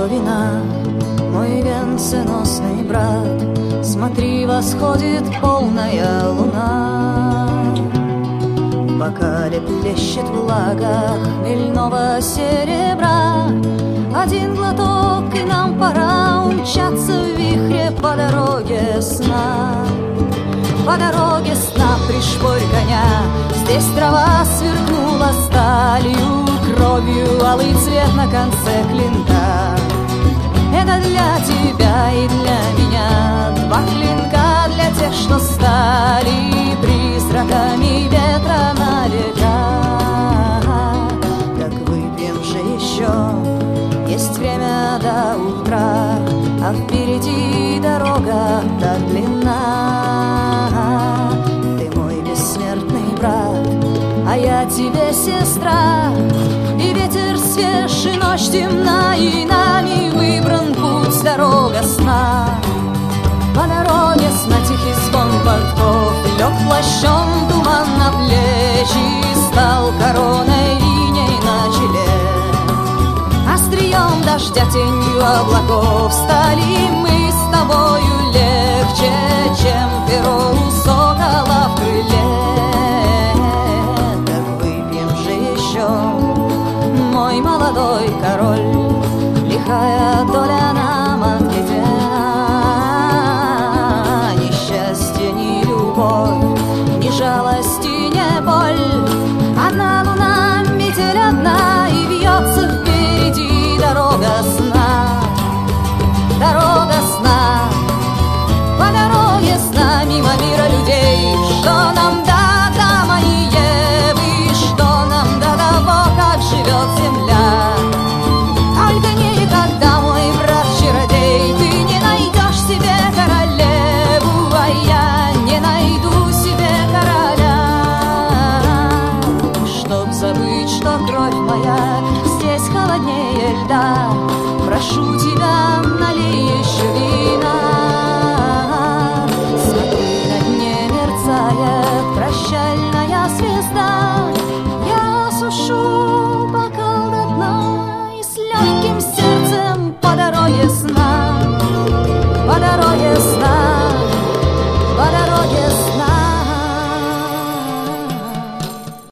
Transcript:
вина, мой венценосный брат, смотри, восходит полная луна. В бокале плещет влага хмельного серебра. Один глоток, и нам пора умчаться в вихре по дороге сна. По дороге сна пришпорь коня, здесь трава сверкнула сталью, кровью алый цвет на конце клинка. Это для тебя и для меня, два клинка для тех, что стали призраками ветра на века. Так выпьем же еще, есть время до утра, а впереди дорога так длинна. Ты мой бессмертный брат, а я тебе сестра, и ветер свеж, и ночь темна, и нами выбран путь, дорога сна. По дороге сна тихий звон подков лег плащом туман на плечи, стал короной иней на челе. Острием дождя, тенью облаков стали мы с тобою легче, чем перо у сокола в крыле. Так выпьем же еще, мой молодой король, лихая доля нам отведена. Ни счастье, ни любовь, ни жалость и ни боль. Одна луна, метель одна, и вьется впереди дорога сна. Дорога сна. По дороге сна мимо мира людей. Что нам до Адама и Евы, что нам до того, как живет земля. Только никогда, мой брат-чародей, ты не найдешь себе королеву, а я не найду себе короля. Чтоб забыть, что кровь моя здесь холоднее льда,